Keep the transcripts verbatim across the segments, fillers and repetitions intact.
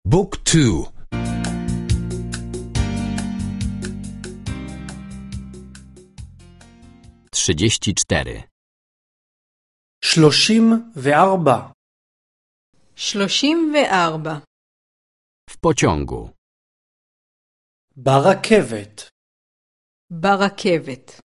بوك تو. trzydzieści cztery. שלושים וארבע. שלושים וארבע. W pociągu. ברכבת. ברכבת.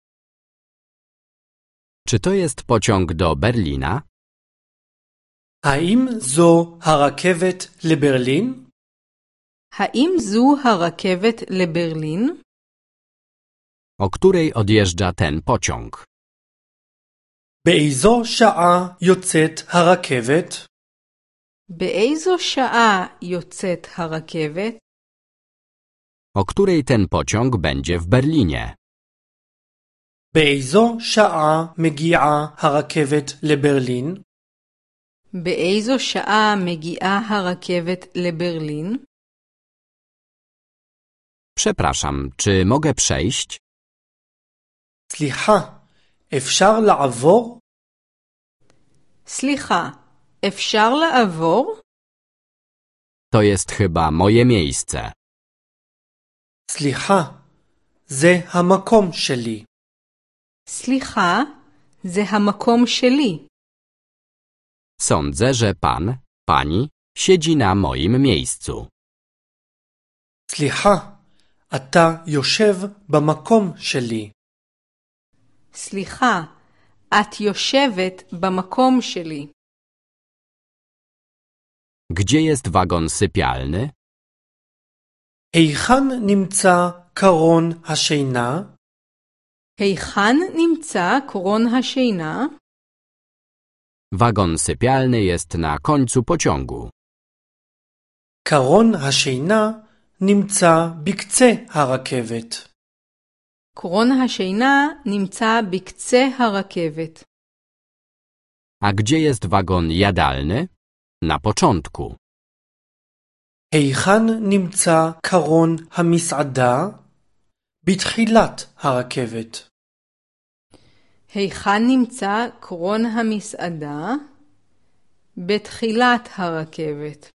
Czy to jest pociąg do Berlina? האם זו הרכבת לברלין? האם זו הרכבת לברלין? O której odjeżdża ten pociąg? באיזו שעה יוצאת הרכבת? באיזו שעה יוצאת הרכבת? O której ten pociąg będzie w Berlinie? באיזו שעה מגיעה הרכבת לברלין? באיזו שעה מגיעה הרכבת לברלין? Przepraszam, czy mogę przejść? סליחה, אפשר לעבור? סליחה, אפשר לעבור? To jest chyba moje miejsce. סליחה, זה המקום שלי. סליחה, זה המקום שלי. Sądzę, że pan, pani siedzi na moim miejscu. סליחה, אתה יושב במקום שלי. סליחה, את יושבת במקום שלי. Gdzie jest wagon sypialny? היכן נמצא קרון השינה? היכן נמצא קרון השינה? Wagon sypialny jest na końcu pociągu. קרון השינה נמצא בקצה הרכבת. קרון השינה נמצא בקצה הרכבת. A gdzie jest wagon jadalny? Na początku. היכן נמצא קרון המסעדה? בתחילת הרכבת. היכן נמצא קרון המסעדה? בתחילת הרכבת.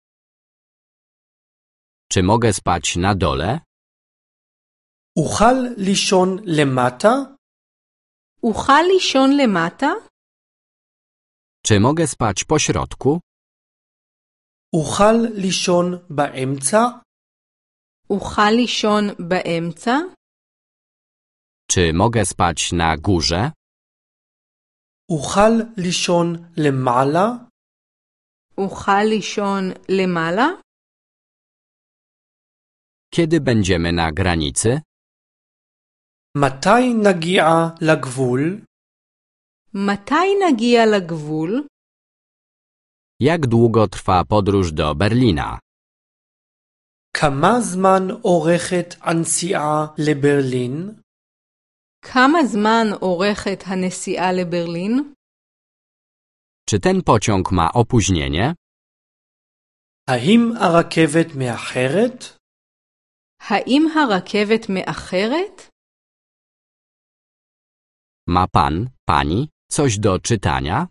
Czy mogę spać na dole? אוכל לישון למטה? אוכל לישון למטה? Czy mogę spać po środku? אוכל לישון באמצע? אוכל לישון באמצע? Czy mogę spać na górze? אוכל לישון למעלה? אוכל לישון למעלה? Kiedy będziemy na granicy? מתי נגיע לגבול? מתי נגיע לגבול? Jak długo trwa podróż do Berlina? כמה זמן אורכת הנסיעה לברלין? כמה זמן אורכת הנסיעה לברלין? Czy ten pociąg ma opóźnienie? האם הרכבת מאחרת? האם הרכבת מאחרת? Ma pan, pani coś do czytania?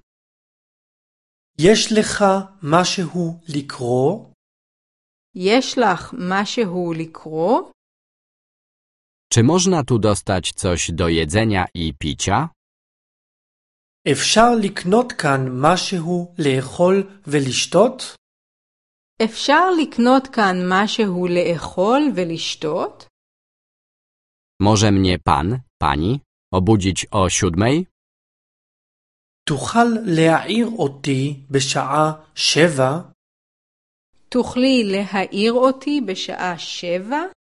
יש לך משהו לקרוא? יש לך משהו לקרוא? Czy można tu dostać coś do jedzenia i picia? אפשר לקנות כאן משהו לאכול ולשתות? אפשר לקנות כאן משהו לאכול ולשתות? Może mnie pan, pani obudzić o siódmej? תוכל להעיר אותי בשעה שבע? תוכלי להעיר אותי בשעה שבע?